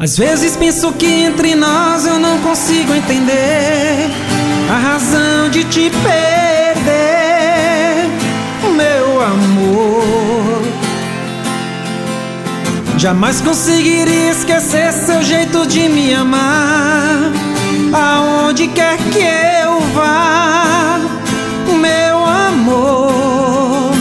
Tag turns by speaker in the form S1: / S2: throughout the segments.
S1: Às vezes penso que entre nós eu não consigo entender a razão de te perder, meu amor. Jamais conseguiria esquecer seu jeito de me amar, aonde quer que eu vá, meu amor.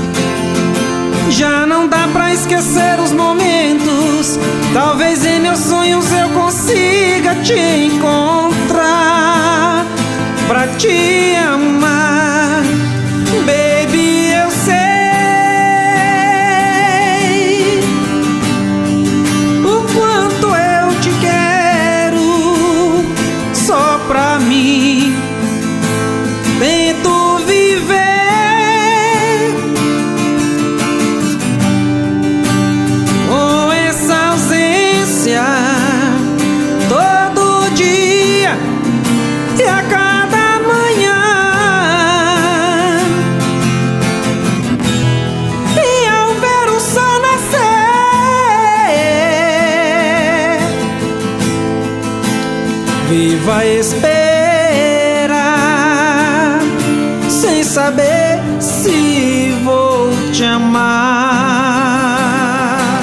S1: Já não dá pra esquecer os momentos, talvez em meus sonhos eu consiga te encontrar pra te amar, baby, eu sei o quanto eu te quero só pra mim. Tento viver com essa ausência todo dia e a cada manhã, e ao ver o sol nascer, viva a esperar sem saber se vou te amar.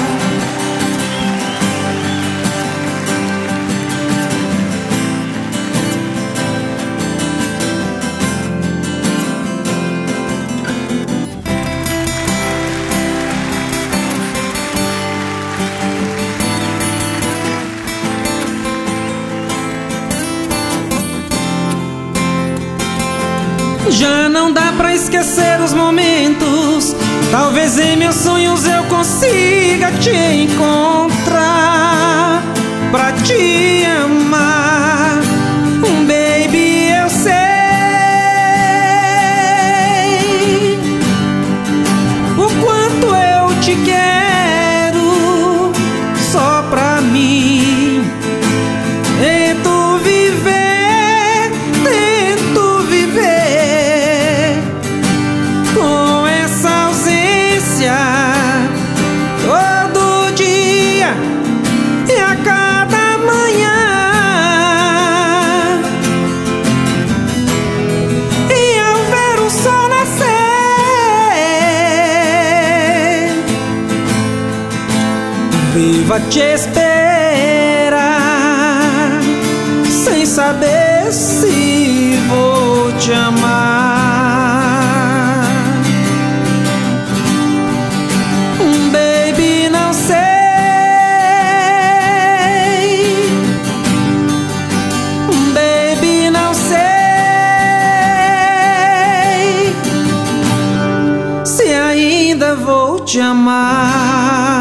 S1: Já não dá pra esquecer os momentos, talvez em meus sonhos eu consiga te encontrar pra te amar, baby, eu sei o quanto eu te quero só pra mim. Tento viver, tento viver com essa ausência todo dia e a cada manhã, e ao ver o sol nascer, viva te esperar sem saber se vou te amar, baby, não sei, baby, não sei se ainda vou te amar.